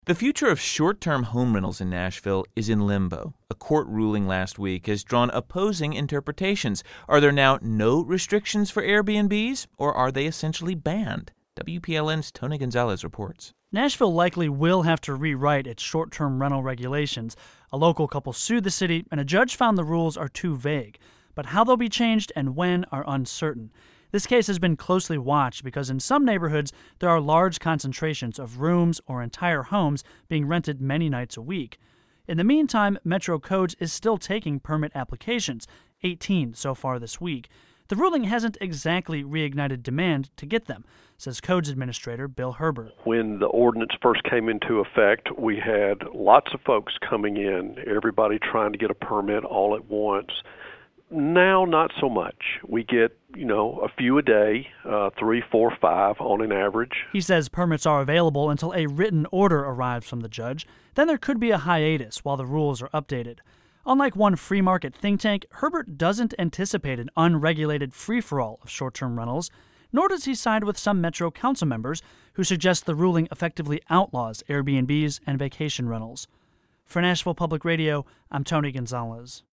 The future of short-term home rentals in Nashville is in limbo. A court ruling last week has drawn opposing interpretations. Are there now no restrictions for Airbnbs, or are they essentially banned? WPLN's Tony Gonzalez reports. Nashville likely will have to rewrite its short-term rental regulations. A local couple sued the city, and a judge found the rules are too vague. But how they'll be changed and when are uncertain. This case has been closely watched because in some neighborhoods there are large concentrations of rooms or entire homes being rented many nights a week. In the meantime, Metro Codes is still taking permit applications, 18 so far this week. The ruling hasn't exactly reignited demand to get them, says Codes Administrator Bill Herbert. When the ordinance first came into effect, we had lots of folks coming in, everybody trying to get a permit all at once. Now, not so much. We get, a few a day, 3, 4, 5 on an average. He says permits are available until a written order arrives from the judge. Then there could be a hiatus while the rules are updated. Unlike one free market think tank, Herbert doesn't anticipate an unregulated free-for-all of short-term rentals, nor does he side with some Metro Council members who suggest the ruling effectively outlaws Airbnbs and vacation rentals. For Nashville Public Radio, I'm Tony Gonzalez.